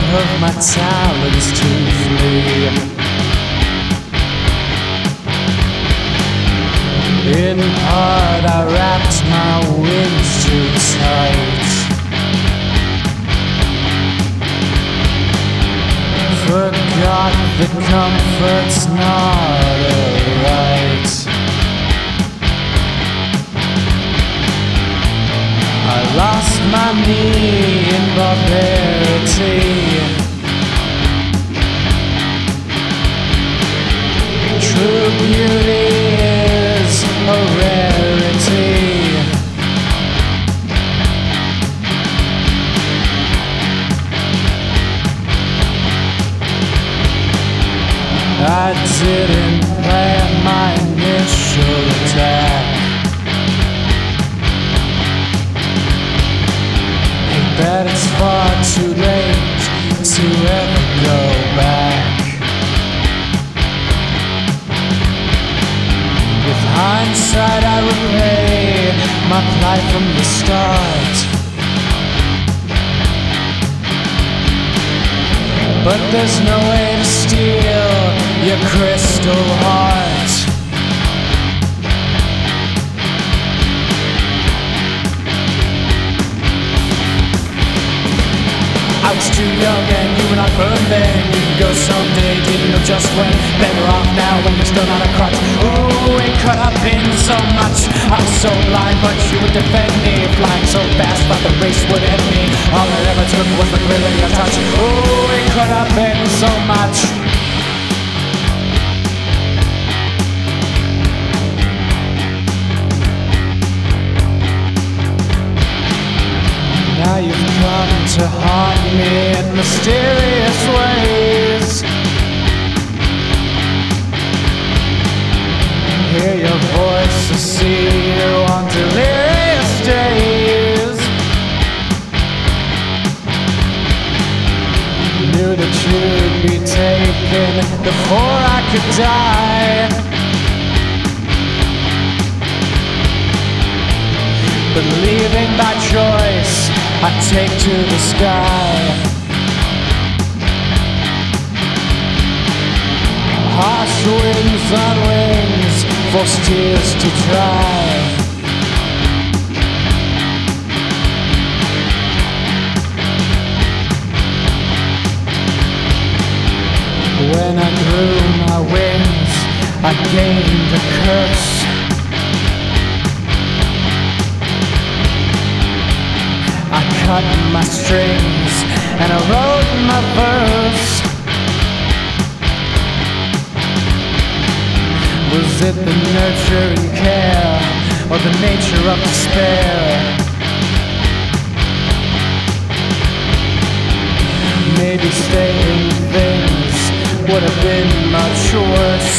of my talents to flee. In part I wrapped my wings too tight. Forgot that comfort's not alright. I lost my knee in barbarity. True beauty is a rarity. I didn't plan my initial attack. That it's far too late to ever go back. With hindsight I repay my plight from the start. But there's no way to steal your crystal heart. I was too young and you were not born then. You can go someday, didn't know just when. Better off now when you're still not a crutch. Ooh, it could have been so much. I was so blind, but you would defend me. Flying so fast, thought the race would end me. All it ever took was the thrill of your touch. Ooh, it could have been so much. Now you've come to haunt me in mysterious ways. Hear your voice, to see you on delirious days. Knew that you'd be taken before I could die. Believing by choice, I take to the sky. Harsh winds on wings, force tears to dry. When I grew my wings, I gained a curse. I cut my strings and I wrote my verse. Was it the nurturing care or the nature of despair? Maybe stating things would have been much worse.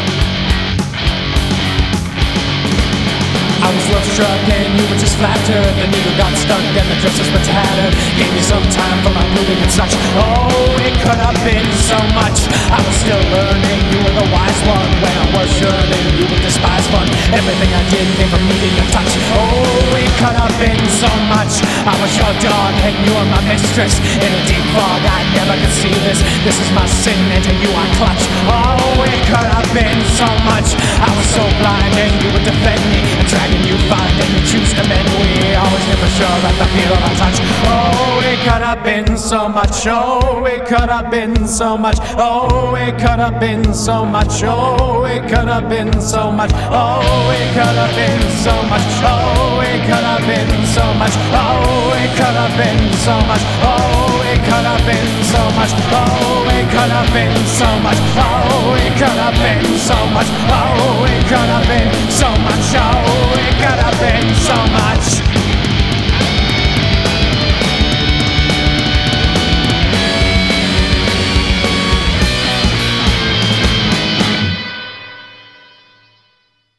I was love struck and you were just flattered. The needle got stuck and the dresses were tattered. Gave me some time for my moving and such. Oh, it could have been so much. I was still learning, you were the wise one. When I was yearning, you would despise fun. Everything I did came from needing your touch. Oh, it could have been so much. I was your dog and you were my mistress. In a deep fog I never could see this. This is my sin and to you I clutch. Oh, it could have been so much. I was so blind and you would defend me and dragging you find and you choose to mend. We always knew for sure at the feel of our touch. Oh, it could have been so much. Oh, it could have been so much. Oh, it could have been so much. Oh, it could have been so much. Oh, it could have been so much. Oh, it could have been so much. Oh, it could have been so much. Oh, it could have been so much. Oh, it could have been so much. Oh, it could have been so much. Oh, it could have been